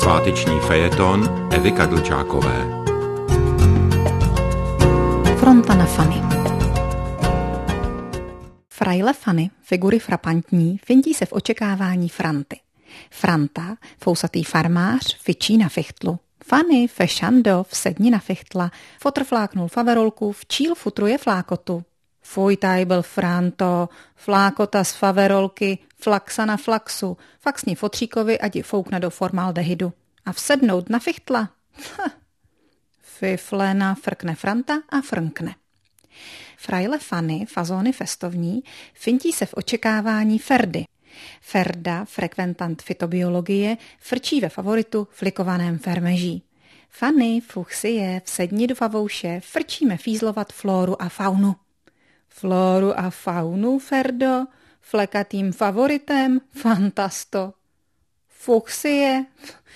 Sváteční fejeton Evy Kadlčákové. Fronta na Fanny. Fraile Fanny, figury frapantní, fintí se v očekávání Franty. Franta, fousatý farmář, fičí na fichtlu. Fanny, fešando, vsedni na fichtla, fotr fláknul faverolku, včíl futruje flákotu. Fuj, taj byl Franto, flákota z faverolky, flaxa na flaxu, faxni fotříkovi, ať ji foukne do formaldehydu. A vsednout na fichtla? Fiflena, frkne Franta a frnkne. Fraile Fanny, fazóny festovní, fintí se v očekávání Ferdy. Ferda, frekventant fytobiologie, frčí ve favoritu flikovaném fermeží. Fanny, fuchsie, vsedni do favouše, frčíme fízlovat flóru a faunu. Flóru a faunu, Ferdo, flekatým favoritem, fantasto. Fuchsie,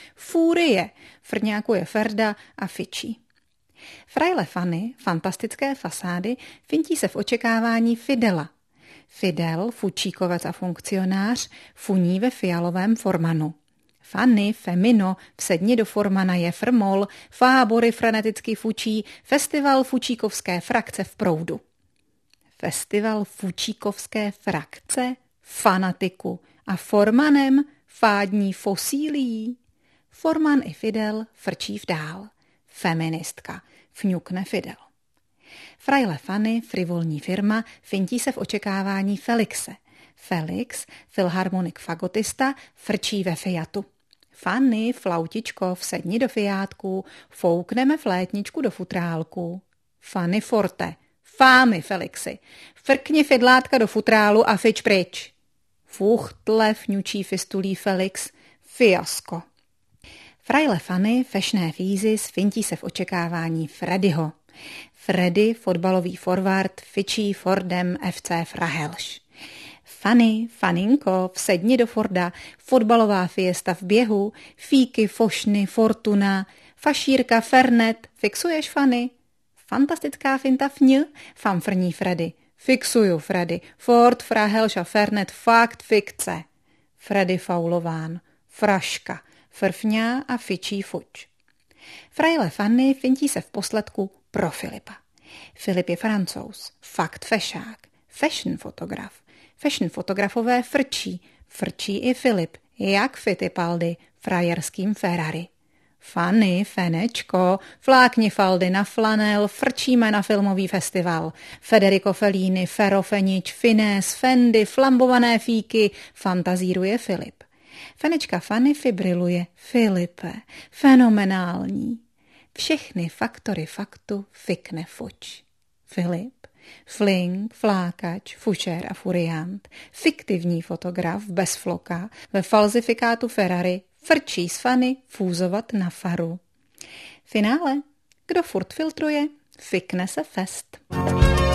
fúrie, frňákuje Ferda a fičí. Fraile Fanny, fantastické fasády, fintí se v očekávání Fidela. Fidel, fučíkovec a funkcionář, funí ve fialovém formanu. Fanny, femino, vsedni do formana je frmol, fábory freneticky fučí, festival fučíkovské frakce v proudu. Festival fučíkovské frakce, fanatiku a formanem fádní fosílií. Forman i Fidel frčí vdál. Feministka, fňukne Fidel. Fraile Fanny, frivolní firma, fintí se v očekávání Felixe. Felix, filharmonik fagotista, frčí ve Fiatu. Fanny, flautičko, vsedni do Fiátku, foukneme flétničku do futrálku. Fanny forte, fámy Felixy, frkni fidlátka do futrálu a fič pryč. Fuchtle, fňučí fistulí Felix, fiasko. Fraile Fanny, fešné fízis, fintí se v očekávání Freddyho. Freddy, fotbalový forward, fičí Fordem FC Frahelš. Fanny, faninko, vsedni do Forda, fotbalová fiesta v běhu, fíky, fošny, Fortuna, fašírka, Fernet, fixuješ Fanny? Fantastická finta fň, famfrní Freddy. Fixuju Freddy, Ford, Frahelš a Fernet, fakt fikce. Freddy faulován, fraška, frfňá a fičí fuč. Fraile Fanny fintí se v posledku pro Filipa. Filip je Francouz, fakt fešák, fashion fotograf. Fashion fotografové frčí i Filip, jak Fittipaldi, frajerským Ferrari. Fanny, fenečko, flákni faldy na flanel, frčíme na filmový festival. Federico Fellini, Ferofenič, Finés, Fendi, flambované fíky, fantazíruje Filip. Fenečka Fanny fibriluje, Filipe, fenomenální. Všechny faktory faktu fikne fuč. Filip, fling, flákač, fušer a furiant, fiktivní fotograf bez floka, ve falzifikátu Ferrari, frčí s Fanny fúzovat na faru. Finále, kdo furt filtruje, fikne se fest.